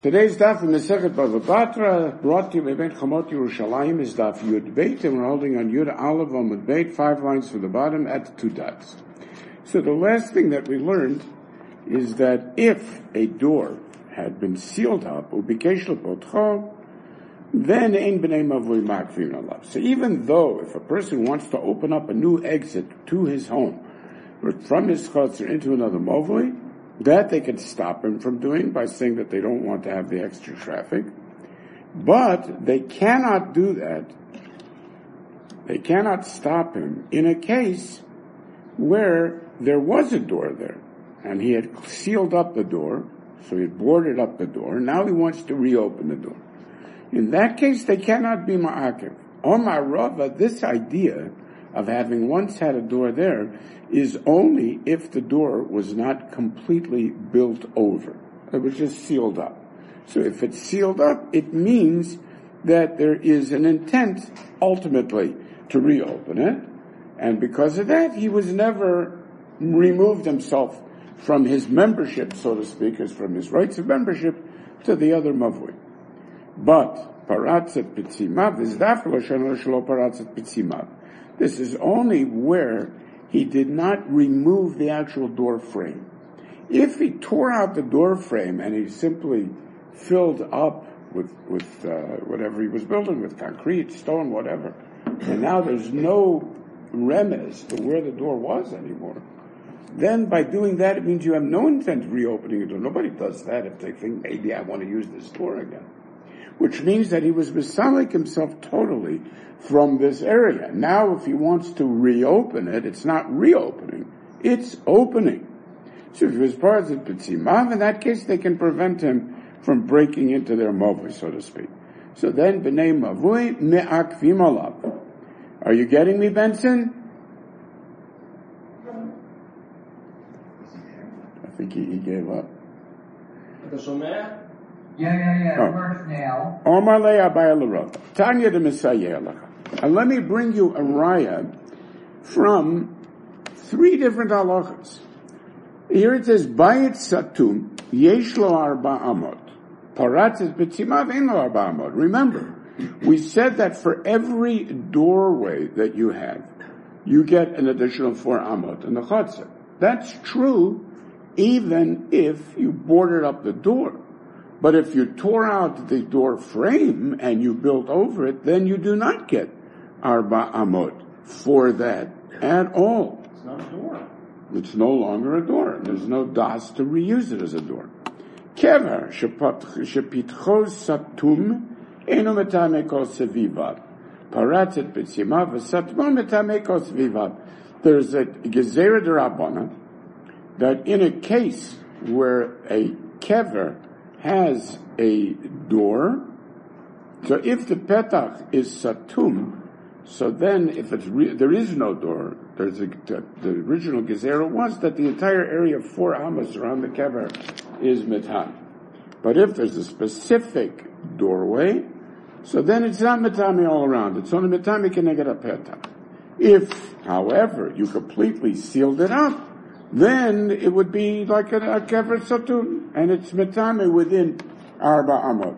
Today's daf in Masechet Bava Batra, brought to you by Beit Chamot Yerushalayim, is daf Yud Beit, and we're holding on Yud Aleph Amud Beit, 5 lines from the bottom at 2 dots. So the last thing that we learned is that if a door had been sealed up, ubikesh lepotcho, then ein b'nei mavui makvin alav. So even though if a person wants to open up a new exit to his home, or from his chutz into another mavui, that they could stop him from doing by saying that they don't want to have the extra traffic. But they cannot do that. They cannot stop him in a case where there was a door there, and he had sealed up the door, so he had boarded up the door, now he wants to reopen the door. In that case, they cannot be ma'akev. Omar Rava, this idea of having once had a door there is only if the door was not completely built over. It was just sealed up. So if it's sealed up, it means that there is an intent ultimately to reopen it. And because of that, he was never removed himself from his membership, so to speak, as from his rights of membership to the other mavui. But paratzet pitzimav is dafka shelo paratzet pitzimav. This is only where he did not remove the actual door frame. If he tore out the door frame and he simply filled up with whatever he was building, with concrete, stone, whatever, and now there's no remez to where the door was anymore, then by doing that it means you have no intent of reopening a door. Nobody does that if they think, maybe I want to use this door again. Which means that he was misalik himself totally from this area. Now if he wants to reopen it, it's not reopening, it's opening. So if he was part of the Pitzimav, in that case they can prevent him from breaking into their mavui, so to speak. So then, b'nei mavui me'akvim alav. Are you getting me, Benson? I think he gave up. Yeah. It works now. Omar le Abaye l'Rav. Tanya de Misayeh Lacha. And let me bring you a raya from 3 different halachas. Here it says, Bayit Satum, Yesh lo arba amot. Paratzes betzimav ein lo arba amot. Remember, we said that for every doorway that you have, you get an additional 4 amot in the chutzah. That's true even if you boarded up the door. But if you tore out the door frame and you built over it, then you do not get arba amot for that at all. It's not a door. It's no longer a door. There's no das to reuse it as a door. Kever shepitcho satum eno metameko sevivav. Paratzet betzimav v'satmo metameko sevivav. There's a gezerah d'Rabbana that in a case where a kever has a door, so if the petach is satum, so then if there is no door, the original gezerah was that the entire area of 4 amos around the kever is metam. But if there's a specific doorway, so then it's not metami all around. It's only metami keneged a petach. If, however, you completely sealed it up, then it would be like a kever satum, and it's metame within arba amot.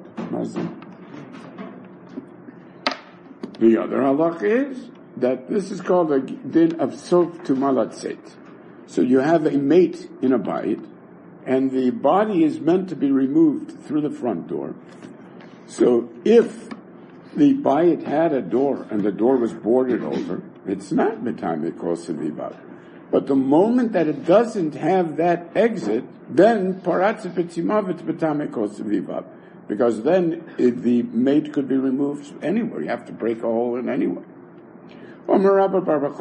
The other halach is that this is called a din of sof to malatzet. So you have a mate in a bayit, and the body is meant to be removed through the front door. So if the bayit had a door and the door was boarded over, it's not metame kol sevivav. But the moment that it doesn't have that exit, then paratzet betzimav it's metame kol sevivav. Because then the mate could be removed anywhere. You have to break a hole in anywhere. Another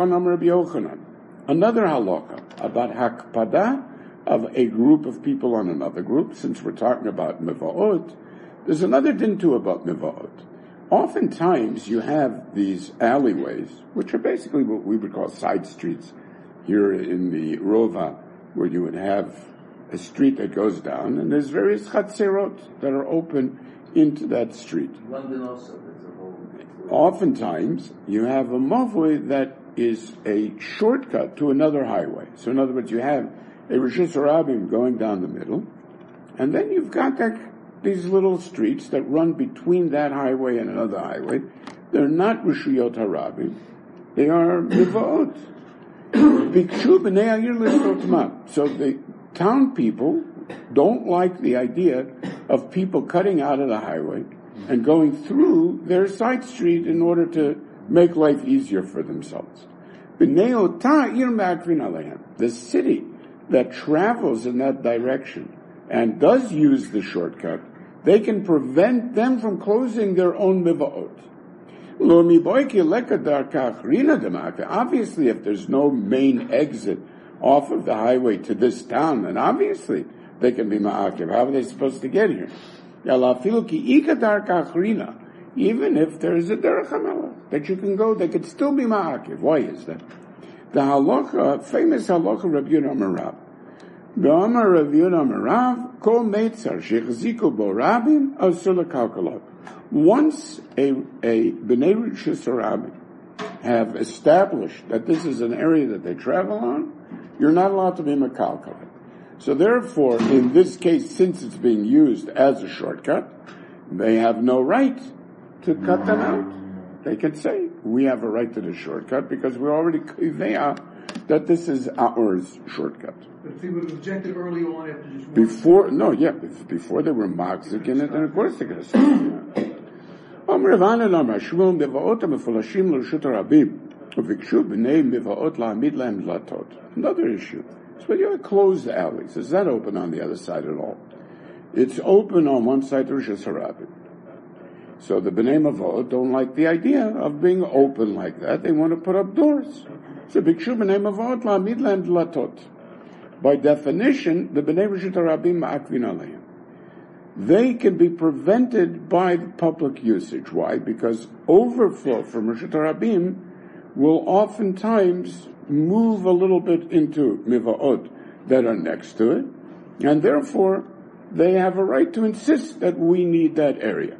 halakha about hakpada of a group of people on another group. Since we're talking about miva'ot, there's another din too about miva'ot. Oftentimes you have these alleyways, which are basically what we would call side streets here in the Rova, where you would have a street that goes down, and there's various chatzerot that are open into that street. London also, there's a whole... Oftentimes, you have a mavui that is a shortcut to another highway. So in other words, you have a Rishus Harabim going down the middle, and then you've got that these little streets that run between that highway and another highway, they're not Rishuyot Harabim, they are Mivaot. So the town people don't like the idea of people cutting out of the highway and going through their side street in order to make life easier for themselves. The city that travels in that direction and does use the shortcut, they can prevent them from closing their own mivaot. Obviously, if there's no main exit off of the highway to this town, then obviously they can be ma'akiv. How are they supposed to get here? Even if there is a derech hamelech that you can go, they could still be ma'akiv. Why is that? The halacha, famous halacha Rabbi Yehuda Amarav. B'amar Rabbi Yehuda Amarav, kol meitzar shechziku bo rabim asur lekalkalot. Once a Bnei Rishus Harabim have established that this is an area that they travel on, you're not allowed to be mekalkalit. So therefore, in this case, since it's being used as a shortcut, they have no right to cut them out. They can say, we have a right to the shortcut because we're already kivea that this is ours shortcut. But if they would have objected early on after just one... Before they were magzik in it, and of course they're going to say that. Another issue. So when you have closed alleys, it's not open on the other side at all. It's open on one side to Rishus Harabim. So the Bnei Mavot don't like the idea of being open like that. They want to put up doors. So Bikshu Bnei Mavot la'amid lahem dlatot. By definition, the Bnei Rishus Harabim ma'akvin aleim. They can be prevented by the public usage. Why? Because overflow from Rishus Harabim will oftentimes move a little bit into Mivaot that are next to it, and therefore they have a right to insist that we need that area.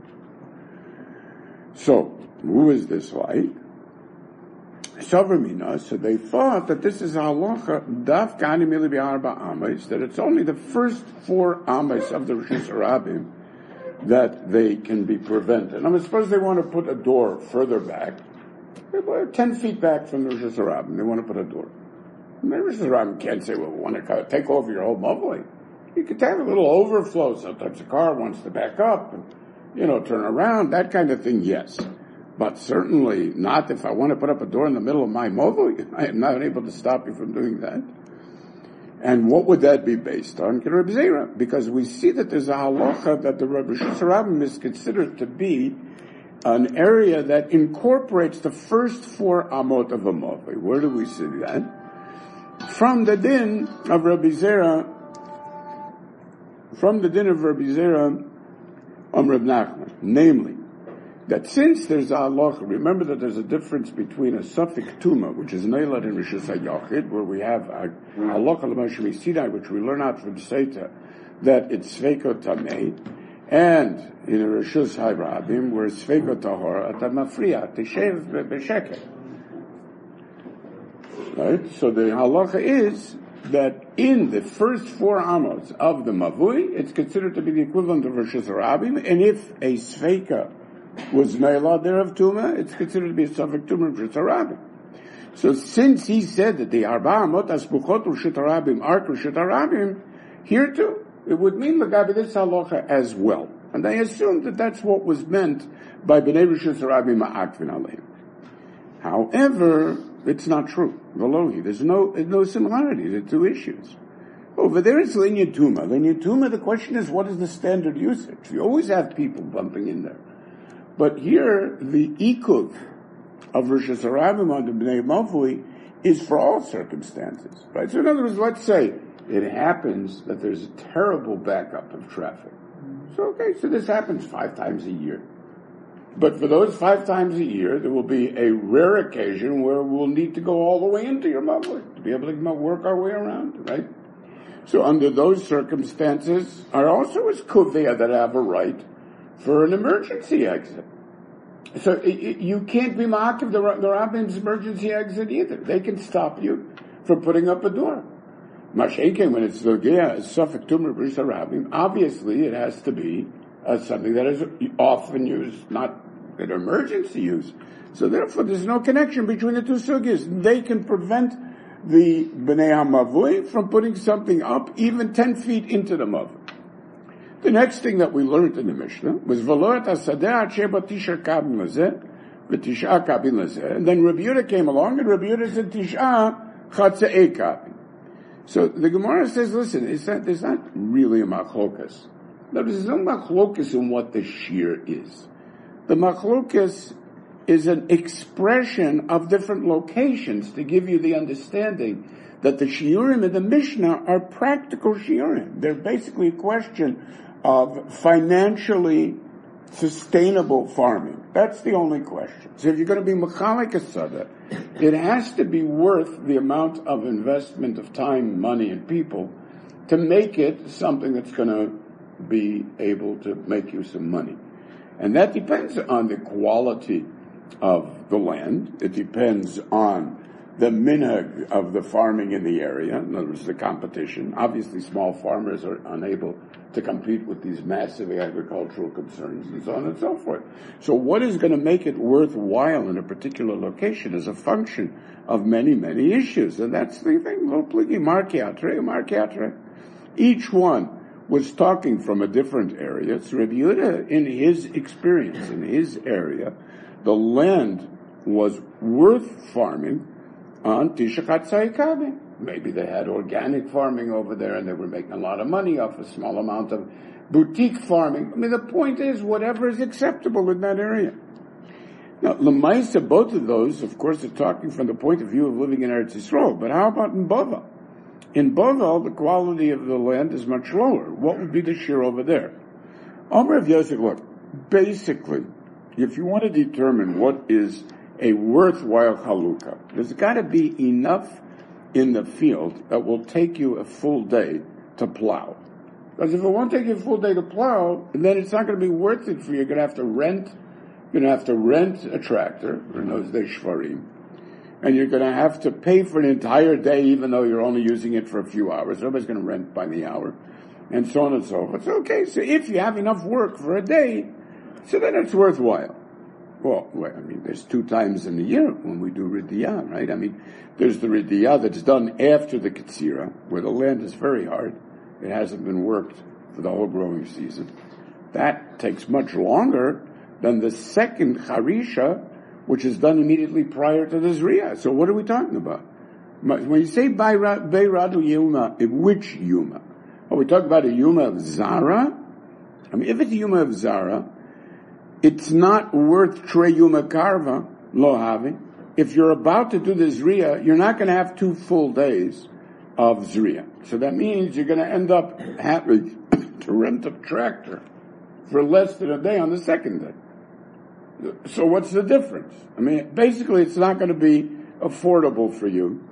So, who is this like? Savramina, so they thought that this is halacha daf gani mili bi'arba ames, that it's only the first 4 ames of the Rishus Harabim that they can be prevented. I suppose they want to put a door further back, 10 feet back from the Rishus Harabim, they want to put a door. And the Rishus Harabim can't say, well, we want to take over your whole mavli. You could have a little overflow, sometimes a car wants to back up and, turn around, that kind of thing, yes. But certainly not if I want to put up a door in the middle of my mavli. I am not able to stop you from doing that. And what would that be based on? Rabbi Zera, because we see that there's a halacha that the Rishus Harabim is considered to be an area that incorporates the first 4 amot of a mavli. Where do we see that? From the din of Rabbi Zera, Reb Nachman, namely, that since there's a halacha, remember that there's a difference between a suffik tuma, which is neilad in Rishus HaYachid, where we have a halacha l'mashmi Sinai, which we learn out from Seita, that it's sveiko tamei, and in a Rishus HaRabim, where it's sveiko tahor, at mafriya, teshev b'sheket. Right? So the halacha is that in the first 4 amos of the mavui, it's considered to be the equivalent of Rishus Harabim, and if a sveika was neilad there of tuma, it's considered to be a suffik tuma of Rishus Harabim. So since he said that the arba amot asbuchot Rishus Harabim are Rishus Harabim, here too, it would mean Lagabi this halacha as well. And I assumed that that's what was meant by Bnei Rishus Harabim ma'akvin aleim. However, it's not true. Velohi, there's no similarity. There are 2 issues. Over there it's linyad tuma. Linyad tuma, the question is, what is the standard usage? You always have people bumping in there. But here, the ikuv of Rishus Harabim on the Bnei Mavli is for all circumstances. Right? So in other words, let's say it happens that there's a terrible backup of traffic. So this happens 5 times a year. But for those 5 times a year, there will be a rare occasion where we'll need to go all the way into your mavli to be able to work our way around, right? So under those circumstances, are also is kuvia that have a right for an emergency exit. So you can't be ma'akiv the rabbin's emergency exit either. They can stop you from putting up a door. Mashenken, when it's Logea, Suffolk Tumor Bris Arabim, obviously it has to be something that is often used, not an emergency use. So therefore there's no connection between the two sugyas. They can prevent the Bnei HaMavui from putting something up even 10 feet into the Mavui. The next thing that we learned in the Mishnah was V'lo et hasadeh ad sheba tisha kabin lazeh v'tisha kabin lazeh. And then Rabbi Yehuda came along, and Rabbi Yehuda said tisha chatzei kabin. So the Gemara says, listen, there's not really a machlokas. There's no machlokas in what the shear is. The machlokas is an expression of different locations to give you the understanding that the shiurim in the Mishnah are practical shiurim. They're basically a question of financially sustainable farming. That's the only question. So if you're going to be mechalik asada, it has to be worth the amount of investment of time, money, and people to make it something that's going to be able to make you some money. And that depends on the quality of the land. It depends on the minhag of the farming in the area. In other words, the competition. Obviously, small farmers are unable to compete with these massive agricultural concerns and so on and so forth. So what is going to make it worthwhile in a particular location is a function of many, many issues. And that's the thing. Each one was talking from a different area. So Rabbi Yehuda, in his experience, in his area, the land was worth farming on Tisha Chatzai Kabin. Maybe they had organic farming over there and they were making a lot of money off a small amount of boutique farming. I mean, the point is whatever is acceptable in that area. Now, Lemaisa, both of those, of course, are talking from the point of view of living in Eretz Yisrael. But how about in Bava? In Bava, the quality of the land is much lower. What would be the shear over there? Omer of Yosef, look, basically, if you want to determine what is a worthwhile halukah, there's got to be enough in the field that will take you a full day to plow. Because if it won't take you a full day to plow, then it's not going to be worth it for you. You're going to have to rent a tractor, or in those days shvarim, and you're going to have to pay for an entire day even though you're only using it for a few hours. Nobody's going to rent by the hour, and so on and so forth. So, okay, so if you have enough work for a day, so then it's worthwhile. Well, I mean, there's 2 times in the year when we do Ridiyah, right? I mean, there's the Ridiyah that's done after the Ketzira, where the land is very hard. It hasn't been worked for the whole growing season. That takes much longer than the second Harisha, which is done immediately prior to the Zriyah. So what are we talking about? When you say Beiradu Yuma, which Yuma? Are we talking about a Yuma of Zara? I mean, if it's a Yuma of Zara, it's not worth Trey Yuma Karva, lo havi. If you're about to do the Zriyah, you're not going to have 2 full days of Zriyah. So that means you're going to end up having to rent a tractor for less than a day on the second day. So what's the difference? I mean, basically it's not going to be affordable for you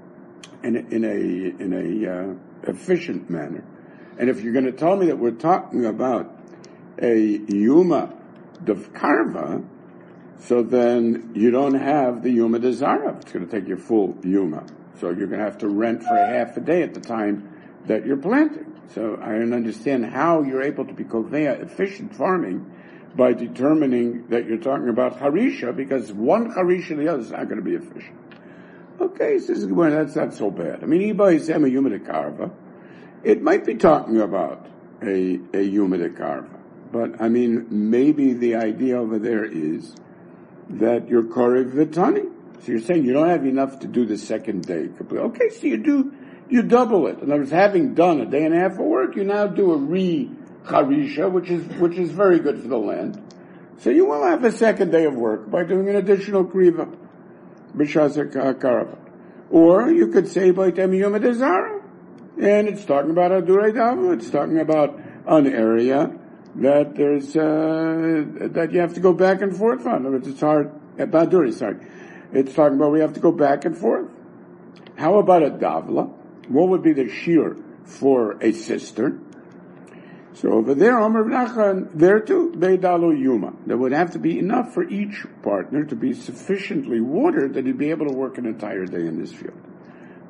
in a efficient manner. And if you're going to tell me that we're talking about a Yuma de Karva, so then you don't have the Yuma de Zara. It's going to take your full Yuma. So you're going to have to rent for a half a day at the time that you're planting. So I don't understand how you're able to be kovea efficient farming by determining that you're talking about Harisha, because one Harisha and the other is not going to be efficient. Okay, says well, that's not so bad. I mean, Iba is a Yuma de Karva. It might be talking about a Yuma de Karva. But, I mean, maybe the idea over there is that you're Korev Vitani. So you're saying you don't have enough to do the second day completely. Okay, so you double it. In other words, having done a day and a half of work, you now do a re-Harisha, which is very good for the land. So you will have a second day of work by doing an additional Kriva, B'Shas HaKarava. Or you could say, B'Tem Yom HaDezara. And it's talking about Adurei Dava. It's talking about an area that there's that you have to go back and forth on. In other words, it's hard. It's talking about we have to go back and forth. How about a davla? What would be the shear for a cistern? So over there, Omer Nachman, there too, Beidalo Yuma. There would have to be enough for each partner to be sufficiently watered that he'd be able to work an entire day in this field.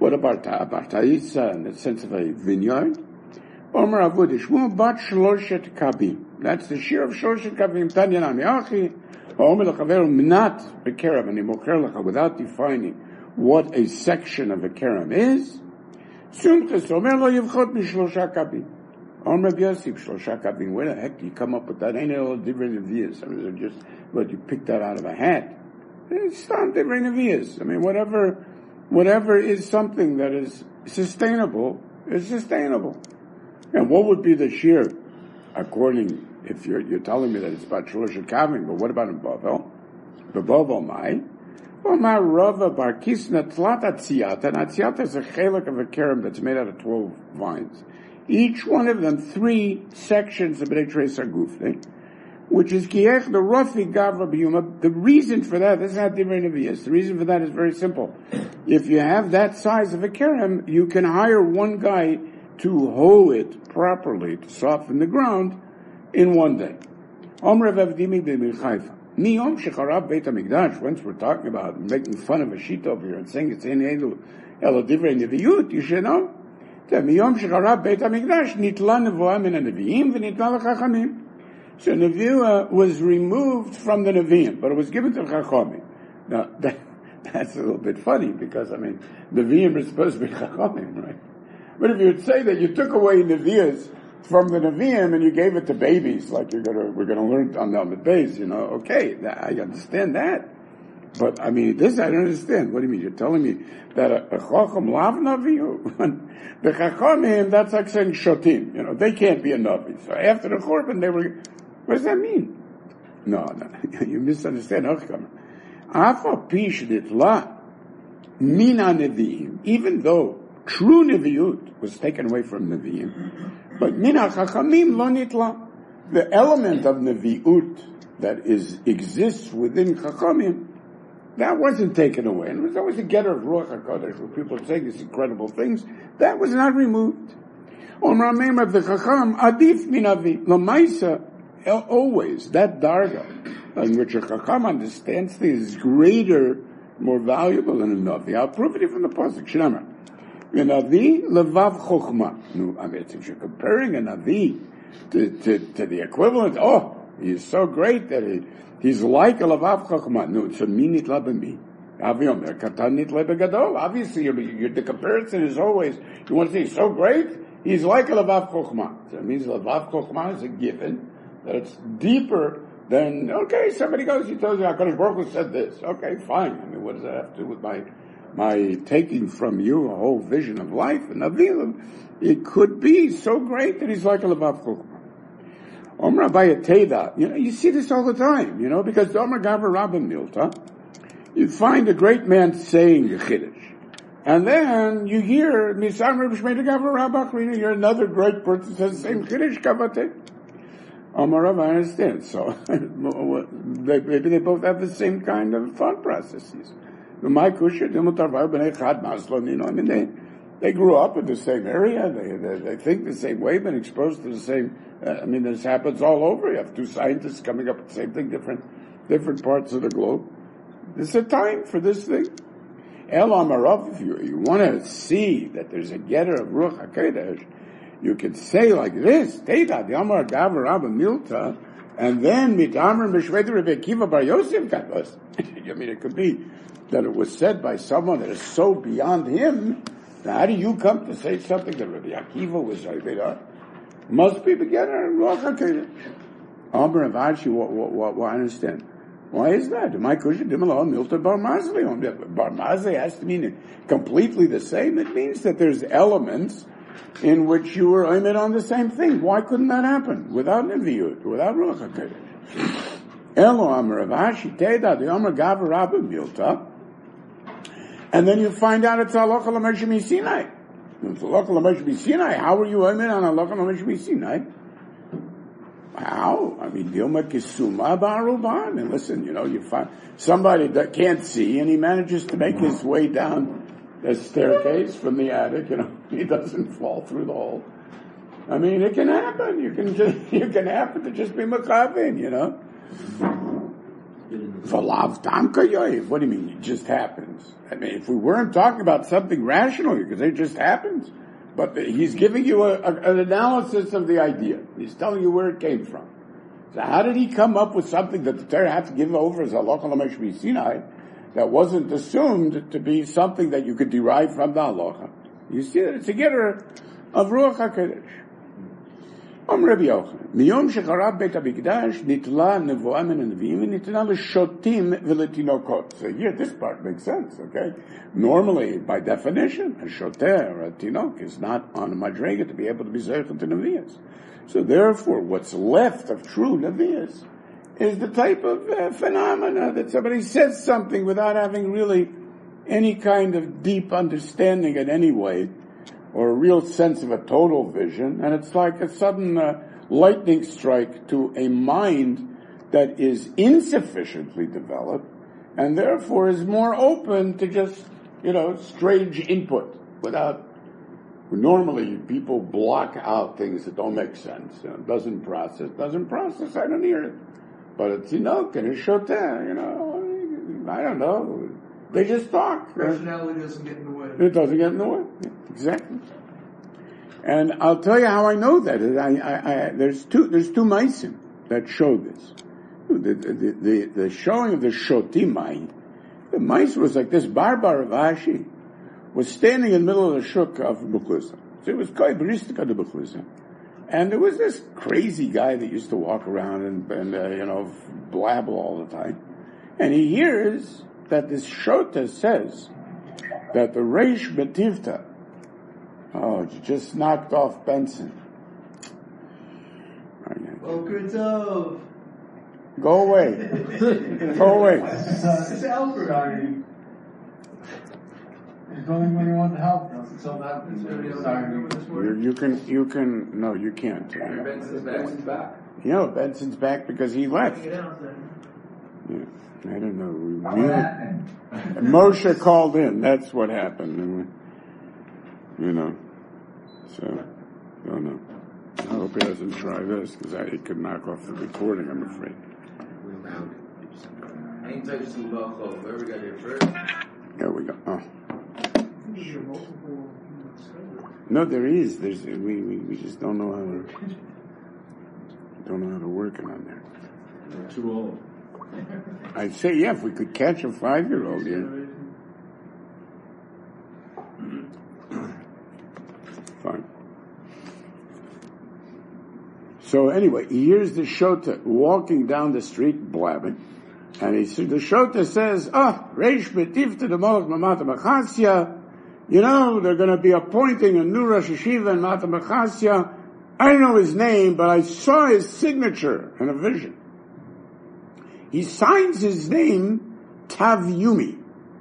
What about Bartaisa in the sense of a vineyard? Omer Avud Shmuel bat Shloshet Kabim. That's the shir of Shloshet Kabim. Tanya Nami Achi. Omer Lechaveru Minat Bekerem Ani Mocher Lecha, without defining what a section of a kerem is. Sumchas Omer Lo Yivchot Mishlosha Kabim. Omer Yosef Shlosha Kabim. Where the heck do you come up with that? Ain't it all different nevias? I mean, just what you picked that out of a hat. It's not different nevias. I mean, whatever is something that is sustainable is sustainable. And what would be the shir, according, if you're telling me that it's about Shlosha Kabim, but what about in Bavel? Bavel Mai. Well, Ma Rava Bar Kisna Tlat Atziyata, and Atziyata is a chelik of a kerem that's made out of 12 vines. Each one of them 3 sections of B'nai Treis Agufne, which is Kiech the Rafi Gavra B'yuma. The reason for that, this is not different nevias. The reason for that is very simple. If you have that size of a kerem, you can hire one guy to hoe it properly, to soften the ground, in one day. Omrav Avdimi b'Milchaifa. Miyom shecharab Beit HaMikdash, once we're talking about making fun of a sheet over here and saying it's in Elo Divrei Neviut, you should know that Miyom shecharab Beit HaMikdash nitla nevoah min ha-neviim v'nitla l'chachamim. So Nevi'ah was removed from the Nevi'im, but it was given to Chachamim. Now, that's a little bit funny, because, I mean, Nevi'im are supposed to be Chachamim, right? But if you would say that you took away Nevi'ahs from the Nevi'im and you gave it to babies, like we're gonna learn on the Amud Beis, okay, I understand that. But, I mean, this I don't understand. What do you mean? You're telling me that a Chacham lav Navi? The Chachamim, that's like saying Shotim, they can't be a Navi. So after the Churban, they were, what does that mean? No, you misunderstand. Afa pish ditla mina Nevi'im, even though true Nevi'ut was taken away from Nevi'im, but mina Chachamim lo nitla. The element of Nevi'ut that exists within Chachamim, that wasn't taken away. And it was always a getter of Ruach HaKodesh, where people are saying these incredible things. That was not removed. Omar Meim of the Chacham, Adif min Avi. L'maisa, always, that darga, in which a Chacham understands things, is greater, more valuable than a Navi. I'll prove it from the Pasuk. Shnamar. A Navi, levav chokhmah. No, I mean, if you're comparing a Navi to the equivalent, he's so great that he's like a levav chokhmah. No, it's a minit labami. Obviously, the comparison is always, you want to say he's so great, he's like a levav chokhmah. So it means levav chokhmah is a given, that it's deeper than, okay, somebody goes, he tells you, HaKadosh Baruch Hu said this. Okay, fine. I mean, what does that have to do with my taking from you a whole vision of life? And Avilam, it could be so great that he's like a levav chokhmah. Omra Bayateda, you see this all the time, because the Omar Gavra Rabba Milta, you find a great man saying a Chiddush, and then you hear Misam Reb Shmeita Gavra Rabba Achrina, you're another great person says the same Chiddush Kavate. Omar Rabba, I understand. So maybe they both have the same kind of thought processes. I mean, they grew up in the same area. They think the same way, been exposed to the same. This happens all over. You have 2 scientists coming up with the same thing, different parts of the globe. There's a time for this thing. El Amarav, if you want to see that there's a getter of Ruach HaKodesh, you can say like this, Teita, the Amar Gavra Rabba Milta, and then Mitamar Mishveda Rebbe Akiva Bar Yosef got us. It could be that it was said by someone that is so beyond him. Now, how do you come to say something that Rebbe Akiva was like? Must be the getter of Ruach HaKodesh. Amar Avashi, what I understand. Why is that? My Kusha Dimala Milta Bar Mazli. Bar Mazli has to mean completely the same. It means that there's elements in which you were aimed on the same thing. Why couldn't that happen? Without Nevi'ut, without Ruach HaKodesh. Elo Amar Avashi Teda, the Amar Gavra Rabba Milta. And then you find out it's Halacha L'Moshe Sinai. It's Halacha L'Moshe Sinai. How are you aimed on Halacha L'Moshe Sinai? How? Dilma Kisuma Ba'aruban. And listen, you find somebody that can't see and he manages to make his way down a staircase from the attic, he doesn't fall through the hole. It can happen. You can happen to just be Makavin, Valav Tamka Yoiv. What do you mean? It just happens. I mean, if we weren't talking about something rational, you could say it just happens. But he's giving you an analysis of the idea. He's telling you where it came from. So how did he come up with something that the Torah had to give over as halacha l'meshvi Sinai that wasn't assumed to be something that you could derive from the halacha? You see that it's a getter of Ruach HaKodesh. Rabbi Yochanan, miyom shecharab Beit HaMikdash nitla nevoah min hanevim v'nitla l'shotim v'letinokot. So here, this part makes sense, okay? Normally, by definition, a shoter or a tinok is not on a madrega to be able to be zeichet to nevias. So therefore, what's left of true nevias is the type of phenomena that somebody says something without having really any kind of deep understanding in any way, or a real sense of a total vision, and it's like a sudden lightning strike to a mind that is insufficiently developed, and therefore is more open to just, strange input without. Normally, people block out things that don't make sense. Doesn't process, I don't hear it. But it's, and it's shoteh, I don't know. They just talk. Rationality doesn't get in the way. It doesn't get in the way. Exactly. And I'll tell you how I know that. There's two maisim that show this. The showing of the shotimai, the mais was like this. Barbar Ravashi was standing in the middle of the shuk of Bechuzah. So it was quite baristika to Bechuzah. And there was this crazy guy that used to walk around and blabble all the time. And he hears that this shota says that the Reish Betivta, just knocked off Benson. Tov. Go away. Go away. It's Albert. He's going when you want to help. So that is sorry. You can, no, you can't. Benson's back. Benson's back because he left. Yeah, I don't know. Moshe called in. That's what happened. So, I don't know. I hope he doesn't try this because he could knock off the recording, I'm afraid. Whoever got here first. There we go. Oh. No, there is. We just don't know how to work it on there. They're too old. I'd say, if we could catch a 5-year-old, Fine. So anyway, here's the shota walking down the street blabbing, and the shota says, Reish Betivta the Molech Mamata Machasya, they're going to be appointing a new Rosh Hashiva in Mata Machasya. I don't know his name, but I saw his signature in a vision. He signs his name Tavyumi.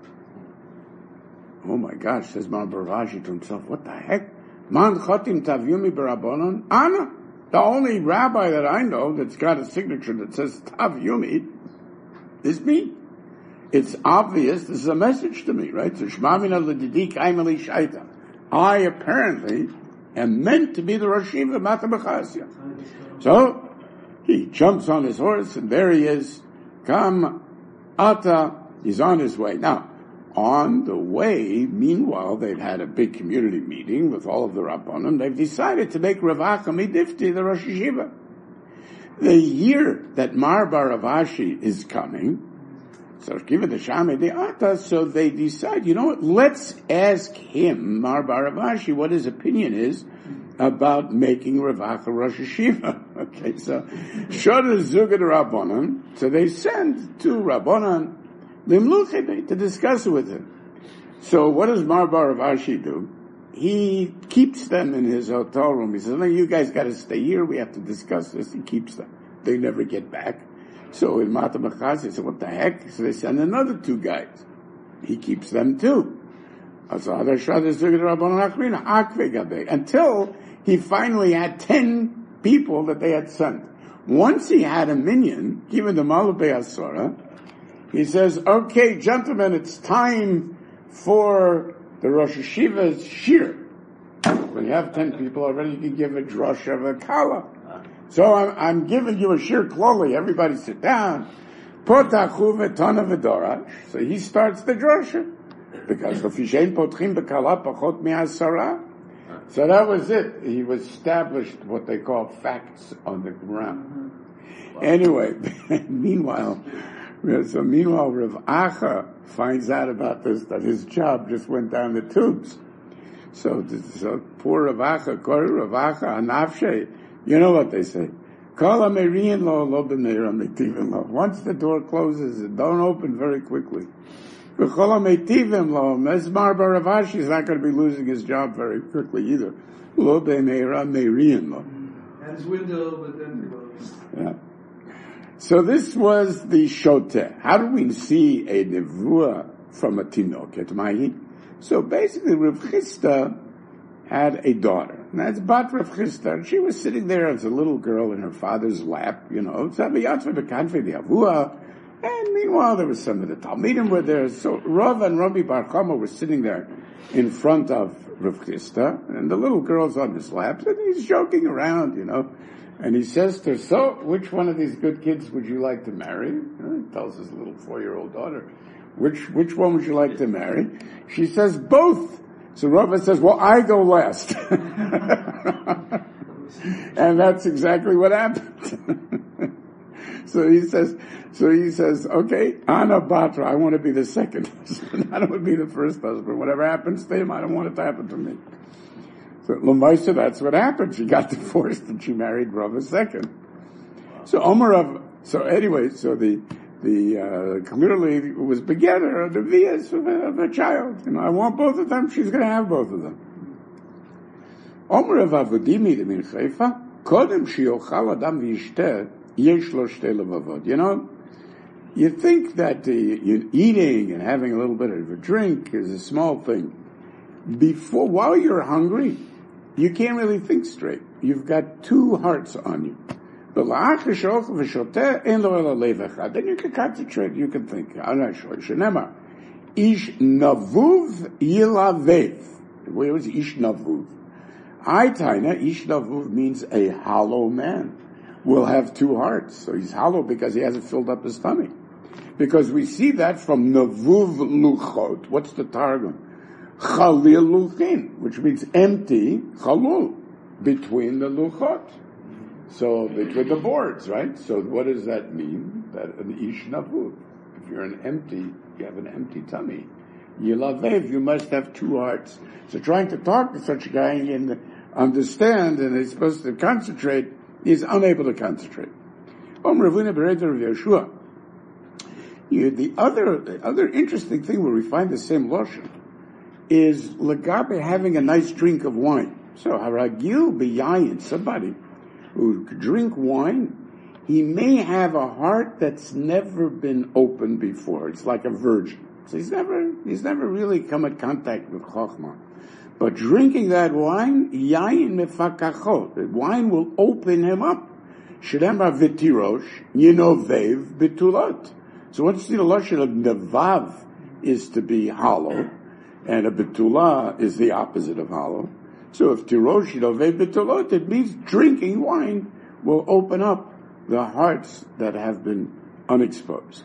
Oh my gosh, says Mar Baravashi to himself, what the heck? Man Chotim Tavyumi Barabonon? Ana, the only rabbi that I know that's got a signature that says Tavyumi is me. It's obvious, this is a message to me, right? So Shmamina L'didik Aimali Shaita. I apparently am meant to be the Rosh Hashiva Mata B'chasya. So, he jumps on his horse, and there he is. Kam Ata, he's on his way. Now, on the way, meanwhile, they've had a big community meeting with all of the Rabbanim. They've decided to make Rav Acha Midifti the Rosh Hashiva. They hear that Mar Baravashi is coming, so they decide, let's ask him, Mar Baravashi, what his opinion is about making Rav Acha Rosh Hashiva. Okay, so Shoda Zugad Rabbanan, so they send two Rabbanan to discuss it with him. So what does Mar Baravashi do? He keeps them in his hotel room. He says, no, you guys got to stay here. We have to discuss this. He keeps them. They never get back. So in Mata Machas, they said, what the heck? So they send another two guys. He keeps them too. Until he finally had 10 people that they had sent. Once he had a minion, given the Malabei Asora, he says, okay, gentlemen, it's time for the Rosh Hashiva's shir. When you have 10 people already, you can give a drasha of a kala. So I'm giving you a shir kloli. Everybody sit down. Potachu v'tana v'dorash. So he starts the drasha. Because l'fishein potchim b'kala pachot mi'asara. So that was it. He established what they call facts on the ground. Anyway, meanwhile, Rav Acha finds out about this, that his job just went down the tubes. So poor Rav Acha, Anafshe, you know what they say. Once the door closes, it don't open very quickly. He's not going to be losing his job very quickly either. And his window, but then closed. Yeah. So this was the shoteh. How do we see a nevuah from a tinoket, Mahi? So basically, Rav Chisda had a daughter. And that's Bat Rav Chisda. And she was sitting there as a little girl in her father's lap, you know. And meanwhile, there was some of the Talmidim were there. So Rav and Rabbi Bar Chama were sitting there in front of Rav Chisda, and the little girl's on his lap, and he's joking around, you know. And he says to her, so, which one of these good kids would you like to marry? You know, he tells his little 4-year-old daughter, which one would you like to marry? She says, both. So Rava says, well, I go last. And that's exactly what happened. So he says, okay, Ana Batra, I want to be the second husband. I don't want to be the first husband. Whatever happens to him, I don't want it to happen to me. So Lamaisa, that's what happened. She got divorced and she married Rav II. So clearly it was begetter of the vias of a child. You know, I want both of them. She's going to have both of them. Omer Rav Avodimi de Min Chaifa, Kodem shiochal adam v'yishteh, yesh lo shtei levavot. You know, you think that eating and having a little bit of a drink is a small thing. While you're hungry, you can't really think straight. You've got 2 hearts on you. Then you can concentrate, you can think. I'm not sure. Ish navuv yilavev. Where was Ish navuv? Ish navuv means a hollow man will have 2 hearts. So he's hollow because he hasn't filled up his tummy. Because we see that from navuv luchot. What's the targum? Chalil luchin, which means empty, chalul, between the luchot. So, between the boards, right? So what does that mean? That an ish navuv. If you're you have an empty tummy. Yilavev, you must have 2 hearts. So trying to talk to such a guy and understand, and he's supposed to concentrate, he's unable to concentrate. The other interesting thing where we find the same lashon is legabe having a nice drink of wine. So haragil biyayin, somebody who could drink wine, he may have a heart that's never been opened before. It's like a virgin. So he's never really come in contact with chokhmah. But drinking that wine, yayin mefakachot, the wine will open him up. Shedemar v'tirosh, yinovev betulot. So once you see the lashon of nevav is to be hollow, and a betulah is the opposite of hollow. So if tirosh yinovev betulot, it means drinking wine will open up the hearts that have been unexposed.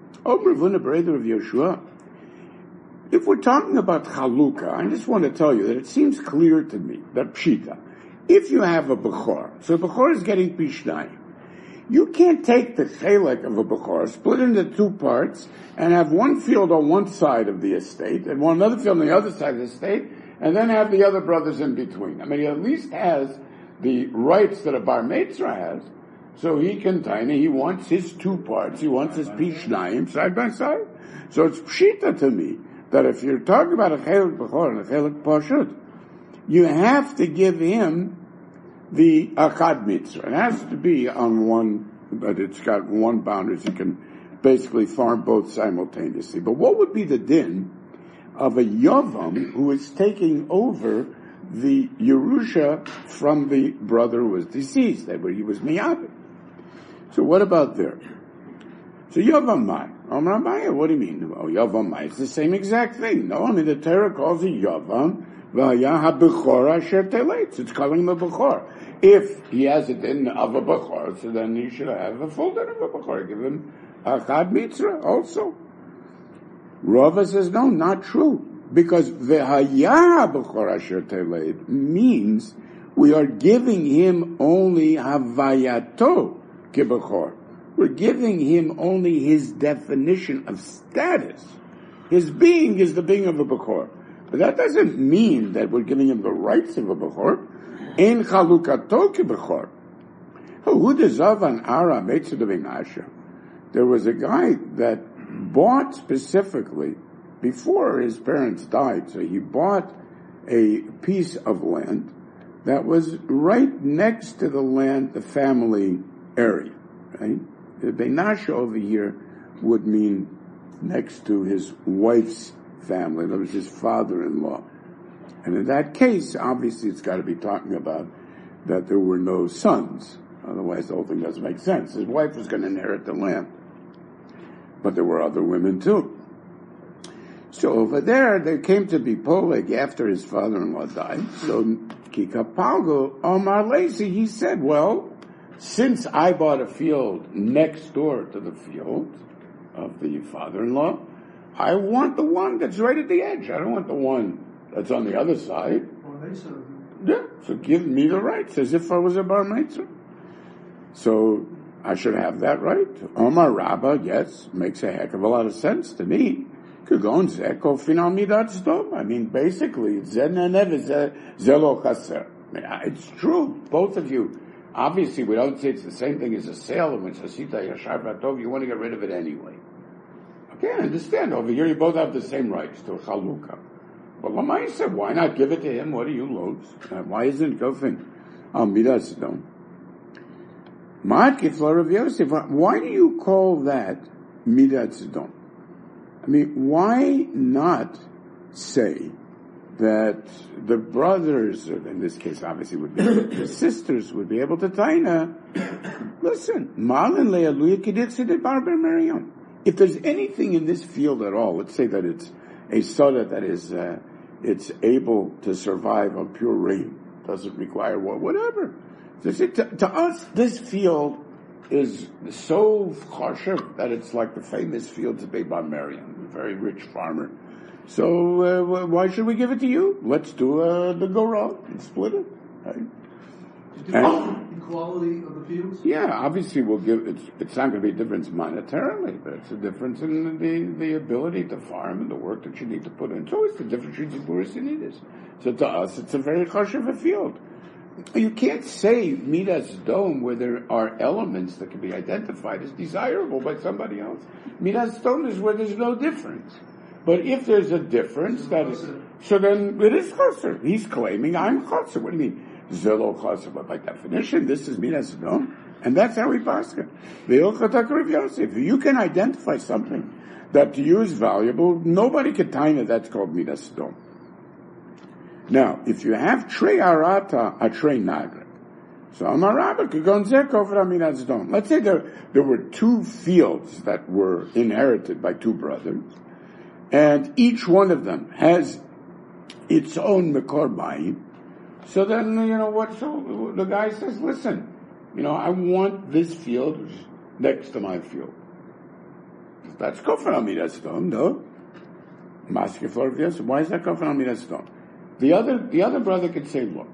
If we're talking about chalukah, I just want to tell you that it seems clear to me that pshita, if you have a bechor, so a bechor is getting pishnayim, you can't take the chelek of a bechor, split into 2 parts, and have one field on one side of the estate, and another field on the other side of the estate, and then have the other brothers in between. I mean, he at least has the rights that a bar mitzvah has, so he wants his 2 parts, he wants his pishnayim side by side. So it's pshita to me that if you're talking about a chelik bechor and a chelik pashut, you have to give him the achad mitzvah. It has to be on one, but it's got one boundary, so you can basically farm both simultaneously. But what would be the din of a yavam who is taking over the Yerusha from the brother who was deceased, that he was miyabed? So what about there? So Yavam Mai. What do you mean? Oh, Yavam Mai. It's the same exact thing. No, I mean the Torah calls it Yavam. It's calling him a Bechor. If he has a din of a Bechor, so then he should have a full din of a Bechor. Give him Achad Mitzra also. Rava says, no, not true. Because V'haya B'chor Asher Teleid means we are giving him only Havayato Kibachor. We're giving him only his definition of status. His being is the being of a Bechor. But that doesn't mean that we're giving him the rights of a Bechor. Ein Chalukato Kibachor. There was a guy that bought specifically, before his parents died, so he bought a piece of land that was right next to the land, the family area, right? The Benasha over here would mean next to his wife's family, that was his father-in-law. And in that case, obviously it's got to be talking about that there were no sons. Otherwise the whole thing doesn't make sense. His wife was going to inherit the land. But there were other women too. So over there, came to be Poleg after his father-in-law died. So Kikapalgo, Omar Lazy, he said, well, since I bought a field next door to the field of the father-in-law, I want the one that's right at the edge. I don't want the one that's on the other side. Yeah, so give me the rights, as if I was a bar mitzvah. So I should have that right. Omar Rabba, yes, makes a heck of a lot of sense to me. I mean, basically, it's true, both of you. Obviously, we don't say it's the same thing as a sale in which you want to get rid of it anyway. Okay, I understand. Over here, you both have the same rights to a chalukah. But Lamai said, why not give it to him? What are you loads? Why isn't it Gofin? Midas Dom. Why do you call that Midas Dom? I mean, why not say that the brothers, or in this case obviously would be the sisters, would be able to taina, listen, if there's anything in this field at all, let's say that it's a soda that is, it's able to survive on pure rain, doesn't require whatever. To us, this field is so chashuv that it's like the famous fields of Beibar Merion, a very rich farmer. So why should we give it to you? Let's do the go-round and split it. Right? Equality of the fields? Yeah, obviously we'll give, it's not going to be a difference monetarily, but it's a difference in the ability to farm and the work that you need to put in. So it's the difference between Ziburis and Edis. So to us, it's a very chashuv field. You can't say Midas Dome where there are elements that can be identified as desirable by somebody else. Midas Dome is where there's no difference. But if there's a difference, so then it is chaser. He's claiming I'm chaser. What do you mean? Zelo chaser. But by definition, this is Midas Dome. And that's how we pass it. If you can identify something that to you is valuable, nobody can taina that's called Midas Dome. Now, if you have Trei Arata, a Trei Nagra, so Amarabba could go and Zeko for Midas Dome. Let's say there were two fields that were inherited by two brothers, and each one of them has its own Mekor Bayim. So then, so the guy says, listen, I want this field next to my field. That's Kofar Midas Dome, no? Maskeflor, why is that Kofar Midas Dome? The other brother could say, look,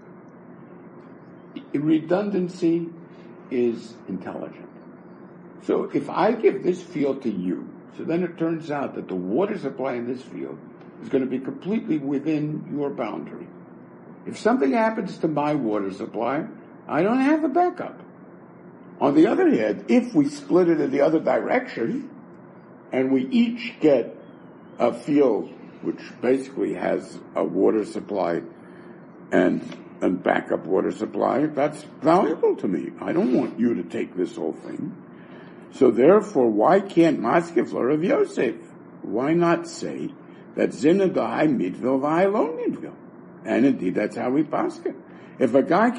redundancy is intelligent. So if I give this field to you, so then it turns out that the water supply in this field is going to be completely within your boundary. If something happens to my water supply, I don't have a backup. On the other hand, if we split it in the other direction, and we each get a field which basically has a water supply and backup water supply, that's valuable to me. I don't want you to take this whole thing. So therefore, why can't Maskeflor of Yosef? Why not say that Zinadai Mitvil V'Hailon Mitvil? And indeed, that's how we pass it. If a guy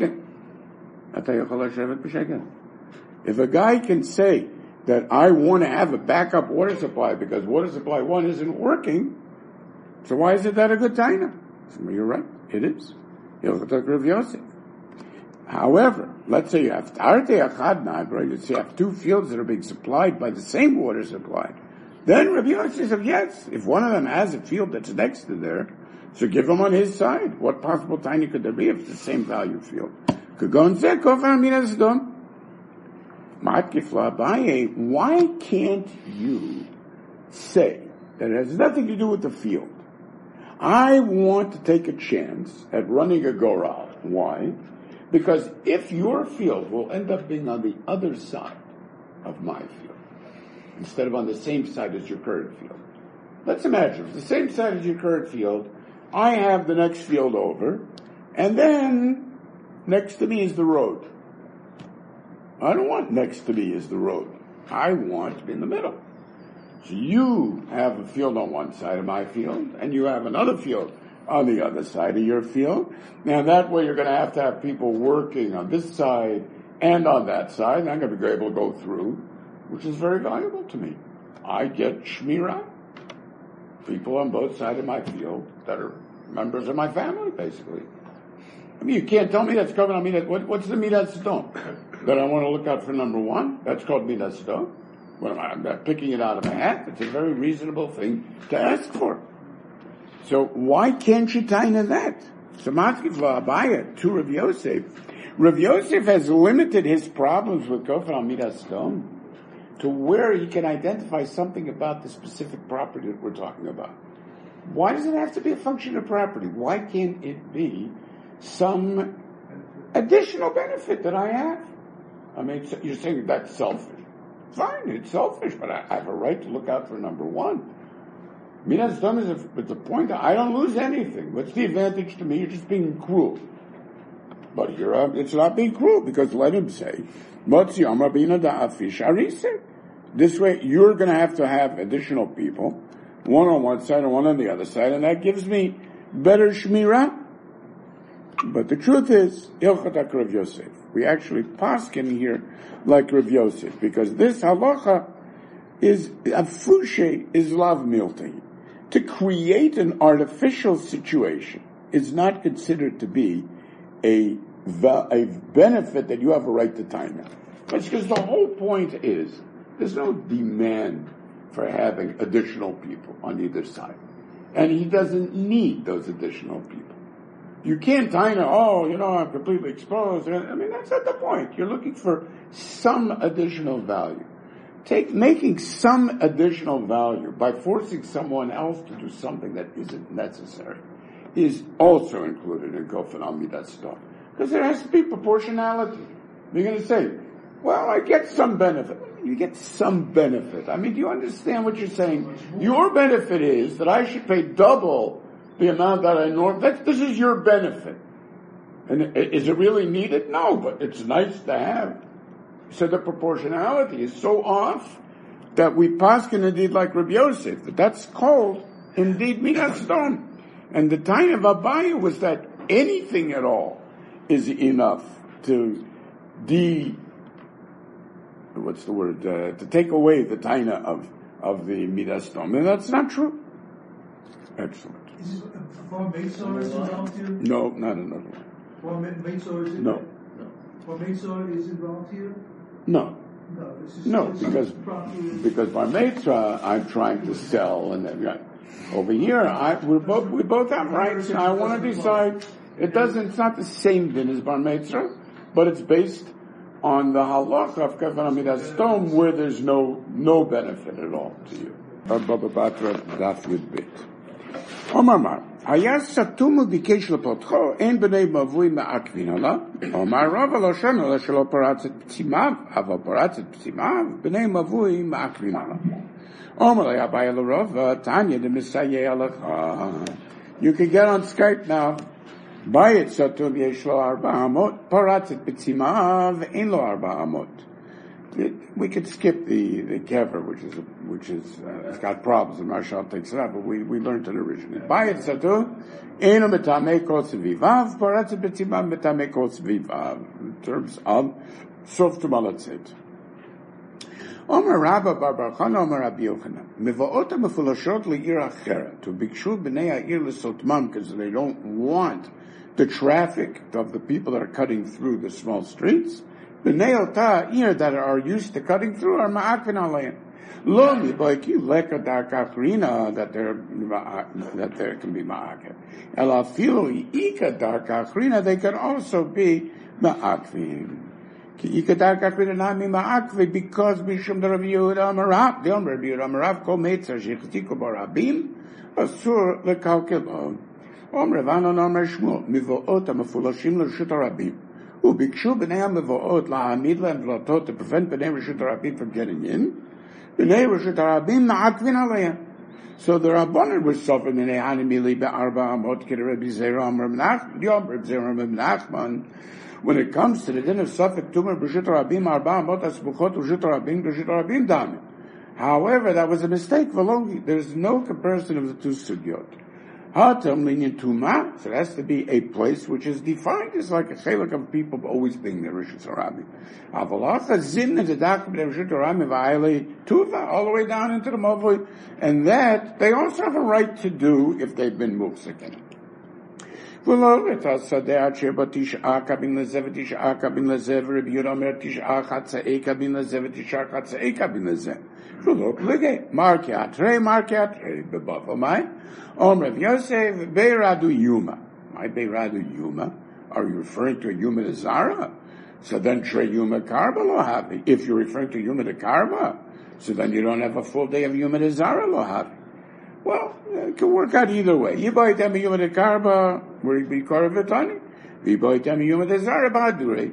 can say that I want to have a backup water supply because water supply one isn't working, so why is it that a good taina? So you're right, it is. However, let's say you have Tarte Achad, right? Let's say you have two fields that are being supplied by the same water supply. Then Rabbi Yossi says, yes, if one of them has a field that's next to there, so give him on his side. What possible tiny could there be if it's the same value field? Could go and say, why can't you say that it has nothing to do with the field? I want to take a chance at running a goral. Why? Because if your field will end up being on the other side of my field, instead of on the same side as your current field. Let's imagine, it's the same side as your current field, I have the next field over, and then next to me is the road. I don't want next to me is the road. I want to be in the middle. So you have a field on one side of my field, and you have another field on the other side of your field. Now that way you're going to have people working on this side and on that side, and I'm going to be able to go through, which is very valuable to me. I get shmirah, people on both sides of my field that are members of my family, basically. I mean, you can't tell me that's covered on Midas. What's the Midas Sodom? That I want to look out for number one? That's called Midas Sodom. What am I? I'm not picking it out of a hat. It's a very reasonable thing to ask for. So why can't you tie into that? So Matzkiv Abaya to Rav Yosef. Rav Yosef has limited his problems with Kofar al Midas Sodom to where he can identify something about the specific property that we're talking about. Why does it have to be a function of property? Why can't it be some additional benefit that I have? I mean, you're saying that's selfish. Fine, it's selfish, but I have a right to look out for number one. Midas Sodom is the point that I don't lose anything. What's the advantage to me? You're just being cruel. But here, it's not being cruel, because let him say, this way, you're going to have additional people, one on one side and one on the other side, and that gives me better shmirah. But the truth is, Ilchatak Rav Yosef. We actually paskin here like Rav Yosef, because this halacha is a fushe is lav milti. To create an artificial situation is not considered to be a benefit that you have a right to time out. That's because the whole point is there's no demand for having additional people on either side. And he doesn't need those additional people. You can't time out, I'm completely exposed. I mean, that's not the point. You're looking for some additional value. Making some additional value by forcing someone else to do something that isn't necessary is also included in Kofar al Midas Sodom. Because there has to be proportionality. You're going to say, well, I get some benefit. You get some benefit. I mean, do you understand what you're saying? Your benefit is that I should pay double the amount that I normally. This is your benefit. And is it really needed? No, but it's nice to have. So the proportionality is so off that we paskin indeed like Rabbi Yosef, that's called indeed Midas Sodom. And the time of Abaya was that anything at all is enough to to take away the taina of the Midas Sodom. And that's not true. Excellent. Is it for Metzor is involved here? No, not another one. For Metzor is it? No. For Metzor is involved here? No. No, because by Metzor I'm trying to sell, and then over here we both have rights. And I want to decide. It's not the same din as Bar Metzor, but it's based on the halacha of Kofar al Midas Sodom, where there's no benefit at all to you. Baba Batra Daf Yud Bet. Omar Mar, Hayas Satum Bikesh Lepotcho, Ein Bnei Mavui Ma'akvin Ala, Omar Rav Aloshon Ala Shelo Paratzet Ptimav, Ava Paratzet Ptimav, Bnei Mavui Ma'akvin Ala. Omar Abai Elarov, Tanya de Misaye Alacha. You can get on Skype now. Bayit Satum Yesh Lo Arba Amot, Paratzet Ptimav, Ein Lo Arba Amot. We could skip the kever, which is it's got problems, and Marshall takes it up, but we learned it originally. Bayit Satu, Eno Metamei Kol Sevivav, Paratzet Ptimav Metamei Kol Sevivav, in terms of Sof Tumalatzet. Omer Rabba Bar Bar Chana Omer Rabbi Yochanan, Mevaot HaMefulashot Le'ir Achera, to Bikshu B'nei Ha'ir L'Sotmam, because they don't want the traffic of the people that are cutting through the small streets. B'nei ota ir that are used to cutting through are ma'akvin aleim. Lo miboiki leka darka achrina that there can be ma'akvin. El afilu ika darka achrina they can also be ma'akvin. Ki ika darka achrina nami ma'akvin because mishum the Rabbi Yehuda Amarav the Rabbi Yehuda Amarav kol meitzer shechitiko barabim asur lekalkelo. Ravanon Omer Shmuel mivoot המפולשים לרשות הרבים וביקשו בני המבואות להעמיד להם דלתות to prevent בני רשות הרבים from getting in. בני רשות הרבים מעכבים עליהם. So the Rabbanan were suffering in Hanimili be'arba amot Rabbi Zera Amar Nachman. When it comes to the din of Suffolk Tumor Reshut Harabim arba amot asbuchot Reshut Harabim Reshut Harabim damim. However, that was a mistake. There's no comparison of the two sugyot. So it has to be a place which is defined as like a chelik of people always being the Rishus Harabim. All the way down into the Mavoi, and that they also have a right to do if they've been mufsik in it. Rav Yosef, Beiradu Yuma. My Beiradu Yuma? Are you referring to a Yuma to Zara? So then Trey Yuma Karba lo havi. If you're referring to Yuma to Karba, so then you don't have a full day of Yuma to Zara lo havi. Well, it can work out either way. You buy them Yuma to Karba, where you be Karvatani. You buy them Yuma to Zara Badure.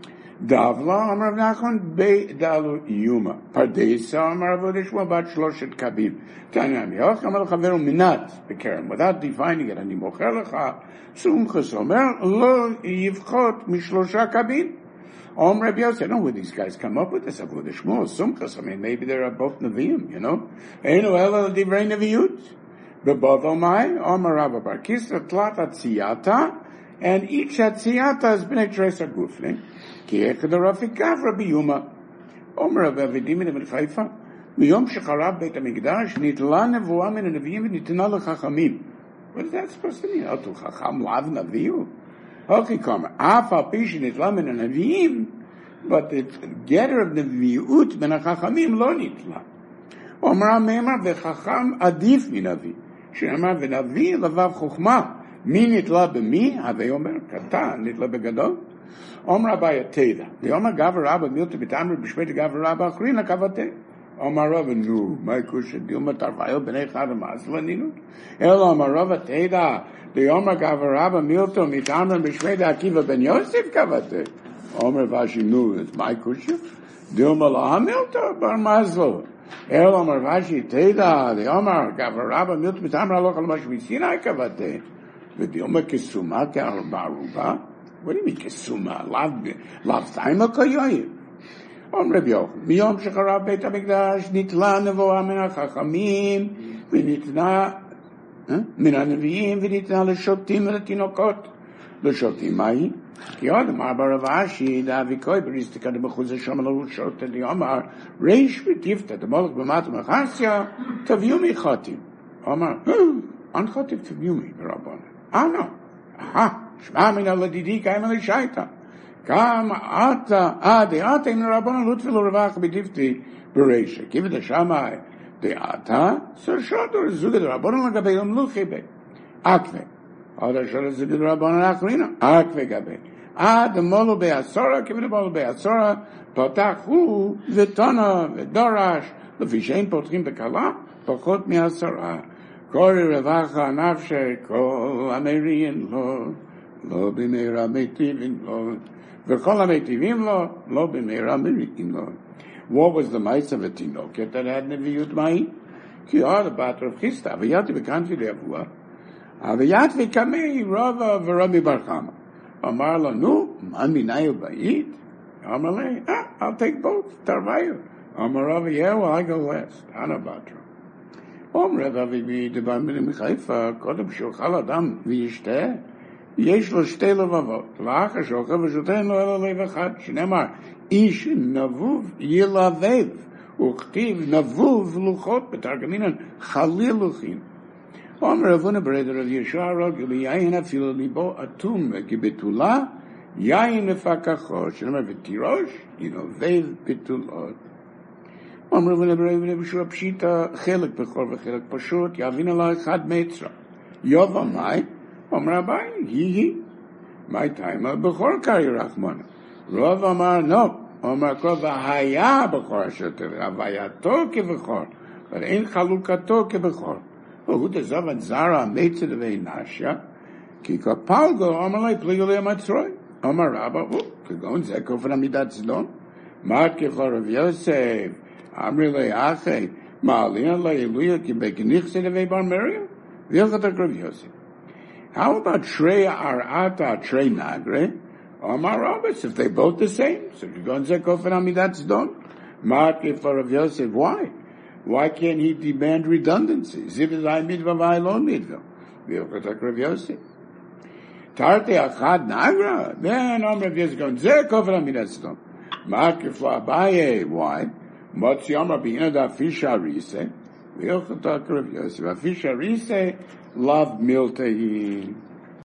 Davla Amar Nachon Be Dalu Yuma. Pardesa Amar Vodishwa Bat Shloshet Kabir. Tanam Yoch Amar Chaveru Minat Bekerem. Without defining it, Ani Mocher Lecha Sumchas Omer Lo Yivchot Mishlosha Kabir. Rabbi Yosef, I don't know where these guys come up with this. Vodishwa Sumchas. I mean, maybe they're both Nevi'im, you know. Einu Ela Divrei Nevi'ut. Bebavo Mai Amar Rabba Bar Kisra Tlat Atziyata. And each Atziyata has been a trace of Gufling. כי איך דרפיקה רבי יומא אומר רבי אבידים מן חיפה מיום שחרב בית המקדש נתלה נבואה מן הנביאים וניתנה לחכמים. What is that supposed to mean? אותו חכם לאו נביא הוא? אוקיי כמה אף על פי שנתלה מן הנביאים but the getter of נביאות מן החכמים לא נתלה. אומר המאמר וחכם עדיף מנביא שאמר ונביא לבב חוכמה מי נתלה במי? הווי אומר קטן נתלה בגדול. Omar Abaya Teda. The Omar Gavar Rabba Milta Bitamr Bishmet Gavar Rabba Achrina Kavate. Omar Rabba Nu, my Kusha Dilma Tarvail Bnei Chadam Aslaninu. El Omar Rabba Teda. The Omar Gavar Rabba Milta Bitamr Bishmet Akiva Ben Yosef Kavate. Omar Vashi Nu is my Kusha. Dilma Laha Milta Bar Mazlo. El Omar Vashi Teda. The Omar Gavar Rabba Milta Bitamr Aloch Al Mashvisina Kavate. The Dilma Kisuma Kal Baruba. What do you mean, Kesuma? Lav Taima Koyoyim. Rabbi Yochanan. Miyom shecharav Beit HaMikdash, nitla nevoah min hachachamim, v'nitna, min haneviim, v'nitna l'shotim v'letinokot. L'shotim mahi. Ki odem arba Rav Ashi, da'avikoi beristika d'mechuz Hashem l'rushot, d'yomar, reish v'tifta, d'molech b'mat mechasya, taviu michotim. Omar, anchotiv taviu mi, b'rabbanan. No. Aha. שמע מן הלדידי קיים עלי שייטה. כמה דעתה עם רבנו לא תפילו רווח בדיפתי ברשע. כיוון דשמאי דעתה, סרשותו זוגת רבנו לגבי יום לוחי בי. אקווה. עוד אשר זוגת רבנו לאחרינה. אקווה גבי. מולו בעשרה, כיוון מולו בעשרה, פתח הוא ותונה ודורש, לפי שאין פותחים בקלה, פחות מעשרה. כל רווח הנפשי, כל המריין לו. לא במהרה מיטיבים לו, וכל המיטיבים לו, לא במהרה מריקים לו. What was the mice of a tinoket that had neviut mai? כי עוד הבת רב חיסטה, אבייתי בקנפי לאבוה, אבייתי וקמי רבא ורבי בר חמא. אמר לו, נו, מה מיני ובאית? אמר לי, I'll take both, תרוויו. אמר רבא, yeah, well, I go last. אנה בת רב. אומר רבא אביבי דבר מיני מחיפה, קודם שאוכל אדם וישתה, יש לו שתי לבבות, לאחר שאוכל ושותן לו אלא לב אחד, שנאמר, איש נבוב ילבב, וכתיב נבוב לוחות בתרגמינן חליל לוחין. Omer Ravuna Bereder Rav Yeshua Rogel Yayin Afilu Libo Atum Kibetula Yayin Nefakacho Shenemar V'Tirosh Veiv Betulot. Omer Ravuna Bereder Rav Yeshua Pshita Chelek Bechor V'Chelek Pashut Yavin Ala Echad Metzra Yova Mai Omer Abai Hihi My time Bechor Kari Rachmana Rav Amar no Omer Kol V'Haya Bechor Ashoter Havayato Kevechor but Ein Chalukato Kevechor. Who does Zavan Zara made to the way Nasha? Kika Palgo, Amalai Pligale Matroy, Amaraba, Kagon Zeko from Amidat Zidon, Markefar of Yosef, Amrile Ache, Malina Lailuya, Kibekinich to the way Bar Miriam, Vilchata Grav Yosef. How about Shreya Arata, Trey Nagre, Amarabas, if they both the same? So Kagon Zeko from Amidat Zidon, Markefar of Yosef, why? Why can't he demand redundancy? Zivizai midva v'ailon midva. V'yochatak Rav Yosef. Tarte achad nagra. Then Rav Yosef going, Zeh kofer amidatzidon. Makif la'abaye. Why? Motzi Amar b'ina da fisha rise. V'yochatak Rav Yosef. Afisha rise, love miltehi.